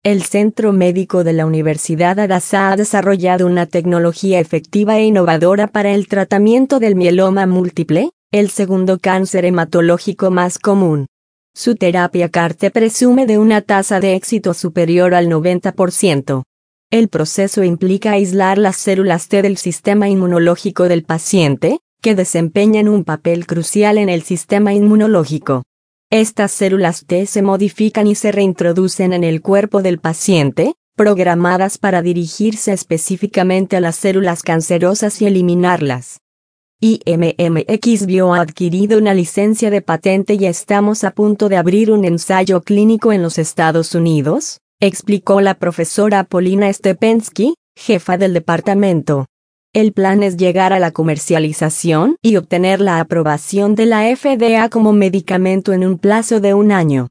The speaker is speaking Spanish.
El Centro Médico de la Universidad Hadassah ha desarrollado una tecnología efectiva e innovadora para el tratamiento del mieloma múltiple, el segundo cáncer hematológico más común. Su terapia CAR-T presume de una tasa de éxito superior al 90%. El proceso implica aislar las células T del sistema inmunológico del paciente, que desempeñan un papel crucial en el sistema inmunológico. Estas células T se modifican y se reintroducen en el cuerpo del paciente, programadas para dirigirse específicamente a las células cancerosas y eliminarlas. IMMX Bio ha adquirido una licencia de patente y estamos a punto de abrir un ensayo clínico en los Estados Unidos, explicó la profesora Polina Stepensky, jefa del departamento. El plan es llegar a la comercialización y obtener la aprobación de la FDA como medicamento en un plazo de 1 año.